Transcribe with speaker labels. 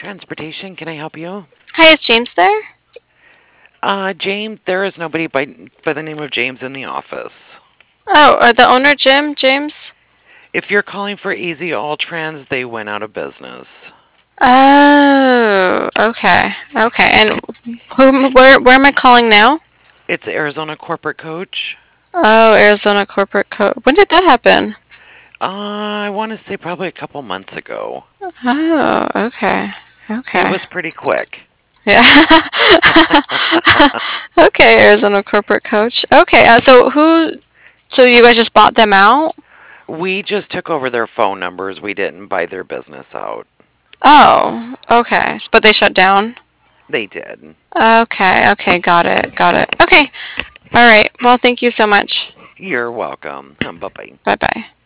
Speaker 1: Transportation, can I help you?
Speaker 2: Hi, is James there?
Speaker 1: James, there is nobody by the name of James in the office.
Speaker 2: Oh, the owner, Jim? James?
Speaker 1: If you're calling for Easy All Trans, they went out of business.
Speaker 2: Oh, okay. Okay. And where am I calling now?
Speaker 1: It's Arizona Corporate Coach.
Speaker 2: Oh, Arizona Corporate Code. When did that happen?
Speaker 1: I want to say probably a couple months ago.
Speaker 2: Oh, okay.
Speaker 1: It
Speaker 2: Okay.
Speaker 1: was pretty quick.
Speaker 2: Yeah. Okay, Arizona Corporate Coach. Okay, so you guys just bought them out?
Speaker 1: We just took over their phone numbers. We didn't buy their business out.
Speaker 2: Oh, okay. But they shut down?
Speaker 1: They did.
Speaker 2: Okay, okay, got it, got it. Okay, all right. Well, thank you so much.
Speaker 1: You're welcome. Bye bye.
Speaker 2: Bye bye.